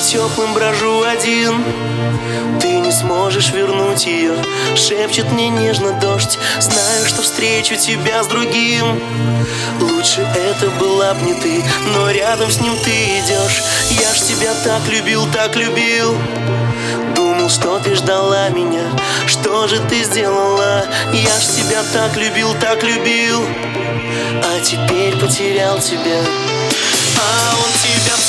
теплым брожу один. Ты не сможешь вернуть ее, шепчет мне нежно дождь. Знаю, что встречу тебя с другим. Лучше это была б не ты, но рядом с ним ты идешь. Я ж тебя так любил, так любил. Думал, что ты ждала меня, что же ты сделала? Я ж тебя так любил, а теперь потерял тебя. А он тебя